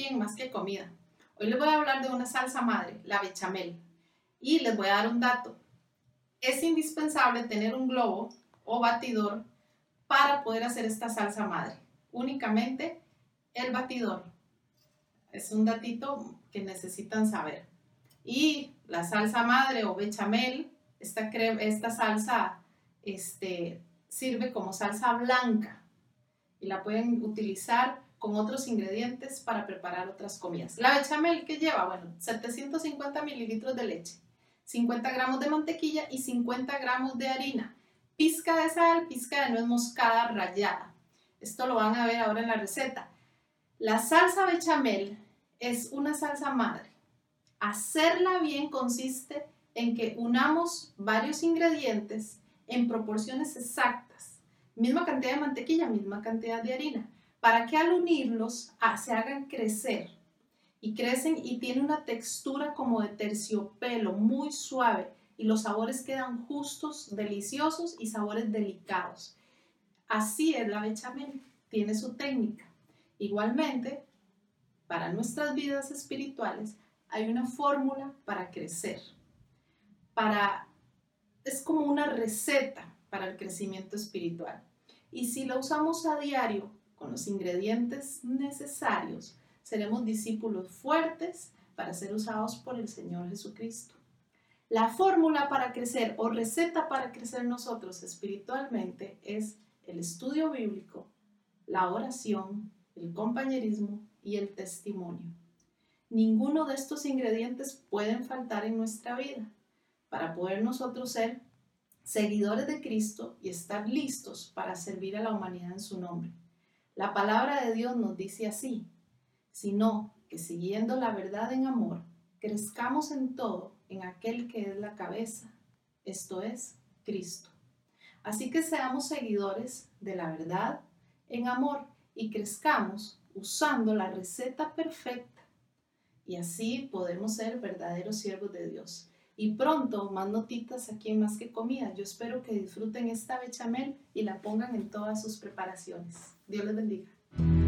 aquí en Más que Comida. Hoy les voy a hablar de una salsa madre, la bechamel. Y les voy a dar un dato. Es indispensable tener un globo o batidor para poder hacer esta salsa madre. Únicamente el batidor. Es un datito que necesitan saber. Y la salsa madre o bechamel, esta salsa sirve como salsa blanca y la pueden utilizar con otros ingredientes para preparar otras comidas. La bechamel, ¿qué lleva? Bueno, 750 mililitros de leche, 50 gramos de mantequilla y 50 gramos de harina, pizca de sal, pizca de nuez moscada rallada. Esto lo van a ver ahora en la receta. La salsa bechamel es una salsa madre. Hacerla bien consiste en que unamos varios ingredientes en proporciones exactas, misma cantidad de mantequilla, misma cantidad de harina, para que al unirlos se hagan crecer y crecen y tiene una textura como de terciopelo, muy suave, y los sabores quedan justos, deliciosos y sabores delicados. Así es la bechamel, tiene su técnica. Igualmente, para nuestras vidas espirituales hay una fórmula para crecer. Es como una receta para el crecimiento espiritual. Y si la usamos a diario con los ingredientes necesarios, seremos discípulos fuertes para ser usados por el Señor Jesucristo. La fórmula para crecer o receta para crecer nosotros espiritualmente es el estudio bíblico, la oración, el compañerismo y el testimonio. Ninguno de estos ingredientes pueden faltar en nuestra vida para poder nosotros ser seguidores de Cristo y estar listos para servir a la humanidad en su nombre. La palabra de Dios nos dice así, sino que siguiendo la verdad en amor, crezcamos en todo en aquel que es la cabeza, esto es, Cristo. Así que seamos seguidores de la verdad en amor y crezcamos usando la receta perfecta. Y así podemos ser verdaderos siervos de Dios. Y pronto más notitas aquí en Más que Comida. Yo espero que disfruten esta bechamel y la pongan en todas sus preparaciones. Dios les bendiga.